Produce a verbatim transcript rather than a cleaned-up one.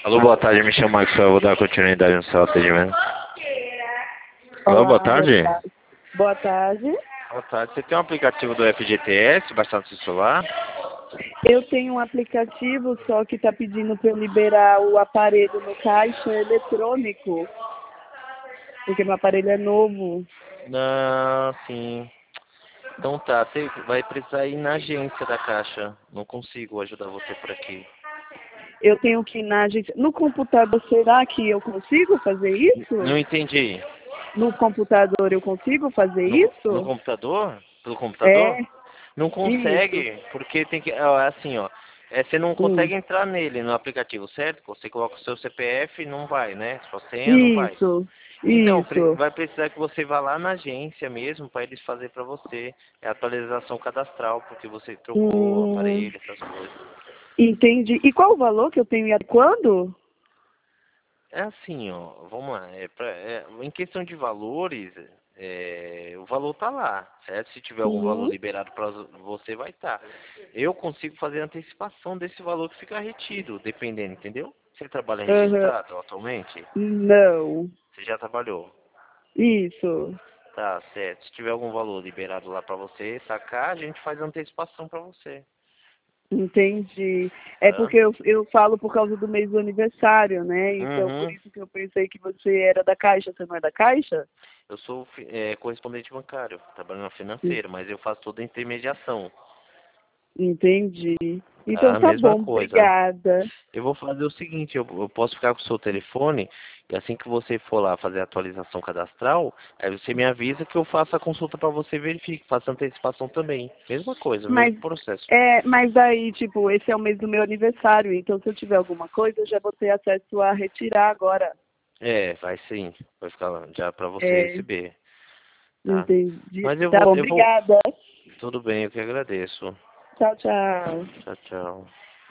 Alô, boa tarde, me chamo Max, eu vou dar continuidade no seu atendimento. Alô, boa Olá, tarde. boa tarde. Boa tarde. Boa tarde, você tem um aplicativo do F G T S baixado no seu celular? Eu tenho um aplicativo, só que está pedindo para eu liberar o aparelho no caixa eletrônico, porque meu aparelho é novo. Não, sim. Então tá, você vai precisar ir na agência da Caixa. Não consigo ajudar você por aqui. Eu tenho que ir na agência. No computador, será que eu consigo fazer Não isso? entendi. No computador eu consigo fazer No, co- no isso? computador? Pelo computador? É, Não isso. consegue, porque tem que. Ó, é assim, ó. É, você não Hum. consegue entrar nele no aplicativo, certo? Você coloca o seu C P F e não vai, né? Sua senha não vai. Isso, Então, pre- isso. vai precisar que você vá lá na agência mesmo para eles fazerem para você. É atualização cadastral, porque você trocou o Hum, aparelho, essas coisas. entendi. E qual o valor que eu tenho e a- quando? É assim, ó, vamos lá. É pra, é, em questão de valores, é, o valor tá lá, certo? Se tiver algum valor Uhum. liberado para você, vai estar. Eu consigo fazer antecipação desse valor que fica retido, dependendo, entendeu? Você trabalha Aham. registrado atualmente? Não. Você já trabalhou? Isso. Tá, certo. Se tiver algum valor liberado lá para você sacar, a gente faz antecipação para você, Entendi. É tá? porque eu, eu falo por causa do mês do aniversário, né? Então, por Uhum. isso que eu pensei que você era da Caixa. Você não é da Caixa? Eu sou fi- é, correspondente bancário, trabalho na En- financeira, mas eu faço toda a intermediação, Entendi. Então, tá? tá Mesma bom. coisa. Obrigada. Eu vou fazer o seguinte, eu, eu posso ficar com o seu telefone e assim que você for lá fazer a atualização cadastral, aí você me avisa que eu faço a consulta para você e verifique, faço antecipação também. Mesma coisa, mesmo Mas, processo. é, mas aí, tipo, esse é o mês do meu aniversário. Então, se eu tiver alguma coisa, eu já vou ter acesso a retirar agora. É, vai sim, vai ficar lá já para você É, receber, tá? entendi. Mas eu Tá vou, bom. eu vou, Obrigada. tudo bem, eu que agradeço. Tchau, tchau. Tchau, tchau.